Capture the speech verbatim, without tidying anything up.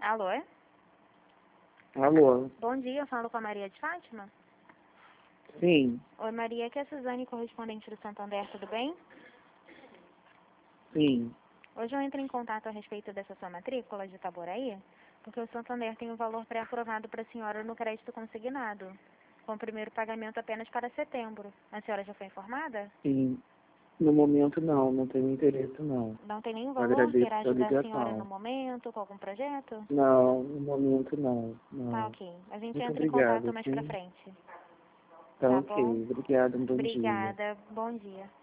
Alô? Alô? Bom dia, eu falo com a Maria de Fátima? Sim, Oi, Maria, aqui é a Suzane, correspondente do Santander, tudo bem? sim. Hoje eu entro em contato a respeito dessa sua matrícula de Itaboraí, porque o Santander tem um valor pré-aprovado para a senhora no crédito consignado, com o primeiro pagamento apenas para setembro. A senhora já foi informada? Sim. No momento não, não tenho interesse não. Não tem nenhum valor que Agradeço irá a ajudar a senhora no ligação. momento, com algum projeto? Não, no momento não, Tá, não. ok. A gente Muito entra em contato obrigado, mais pra sim. frente. Tá Tá ok, bom? obrigado, um bom dia. Obrigada. Bom dia.